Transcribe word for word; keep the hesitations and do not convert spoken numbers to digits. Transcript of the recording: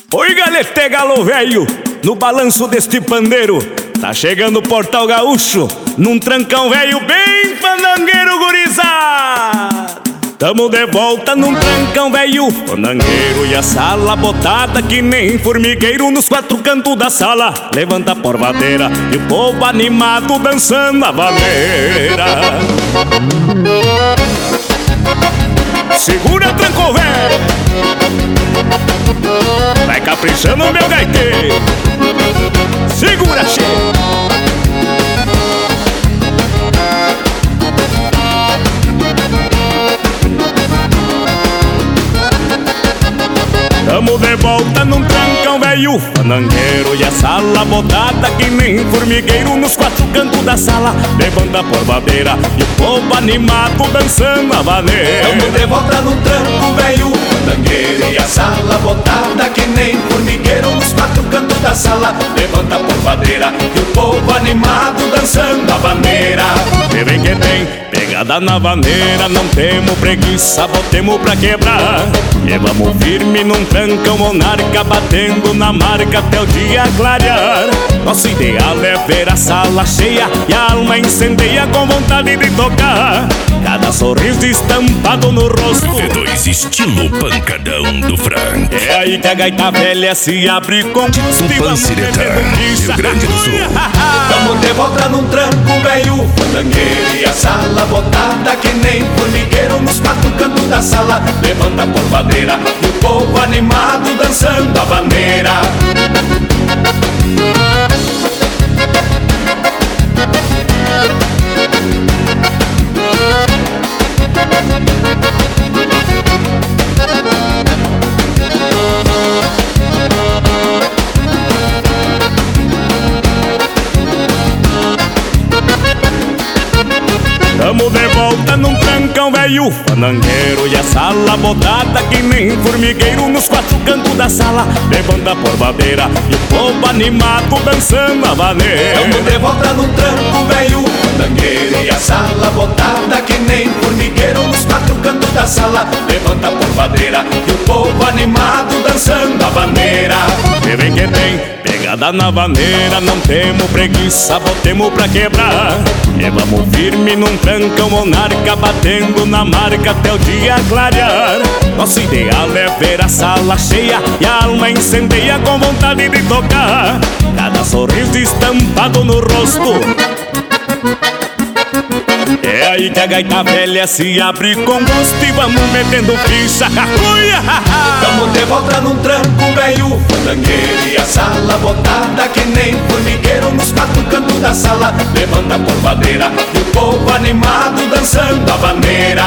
Oi, galete galo velho, no balanço deste pandeiro, tá chegando o Portal Gaúcho, num trancão velho bem fandangueiro, gurizada. Tamo de volta num trancão velho fandangueiro, e a sala botada que nem formigueiro nos quatro cantos da sala. Levanta a porvadeira e o povo animado dançando a vaneira. Segura, tranco velho, vai caprichando meu gaiteiro. Segura, cheio. Tamo de volta num trancão velho fandangueiro, e a sala botada que nem formigueiro nos quatro cantos da sala. Levanta a porvadeira e o povo animado dançando a vaneira. Tamo de volta num tranco velho fandangueiro, e a sala botada que nem formigueiro nos quatro cantos da sala. Levanta a porvadeira e o povo animado dançando a vaneira. E vem que tem pegada na vaneira, não temos preguiça, botemos pra quebrar. E vamos firme num trancão monarca, batendo na marca até o dia clarear. Nosso ideal é ver a sala cheia e a alma incendeia com vontade de tocar. Cada sorriso estampado no rosto, V dois estilo pancadão do Frank. é aí que a gaita velha se abre com gosto e vamos bebendo Rio Grande do Sul. Tamo de volta num tranco velho fandangueiro, e a sala botada que nem formigueiro nos quatro cantos da sala. Levanta a porvadeira e o povo animado dançando a vaneira. Tamo de volta num trancão velho fandangueiro, e a sala botada que nem formigueiro nos quatro cantos da sala. Levanta a porvadeira e o povo animado dançando a vaneira. Tamo de volta num tranco velho fandangueiro, e a sala botada que nem formigueiro nos quatro cantos da sala. Levanta a porvadeira e o povo animado dançando a vaneira. E vem que tem pegada na vaneira, não temos preguiça, botemos pra quebrar. E vamos firme num trancão monarca, batendo na marca até o dia clarear. Nosso ideal é ver a sala cheia e a alma incendeia com vontade de tocar. Cada sorriso estampado no rosto, é aí que a gaita velha se abre com gosto e vamos metendo ficha. Tamo de volta num tranco velho fandangueiro, e a sala botada que nem formigueiro nos quatro cantos da sala. Levanta a porvadeira e o povo animado dançando a vaneira.